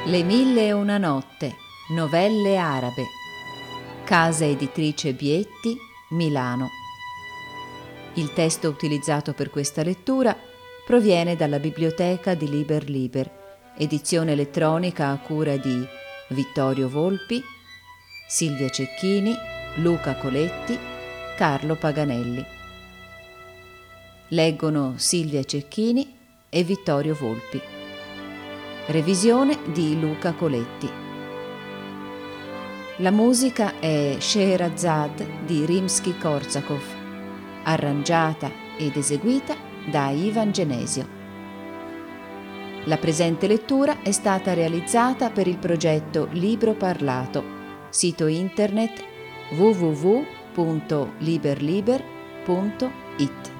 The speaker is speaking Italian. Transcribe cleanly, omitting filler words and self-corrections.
Le 1001 notte, novelle arabe. Casa editrice Bietti, Milano. Il testo utilizzato per questa lettura proviene dalla biblioteca di Liber Liber, edizione elettronica a cura di Vittorio Volpi, Silvia Cecchini, Luca Coletti, Carlo Paganelli. Leggono Silvia Cecchini e Vittorio Volpi. Revisione di Luca Coletti. La musica è Scheherazade di Rimsky-Korsakov, arrangiata ed eseguita da Ivan Genesio. La presente lettura è stata realizzata per il progetto Libro Parlato, sito internet www.liberliber.it.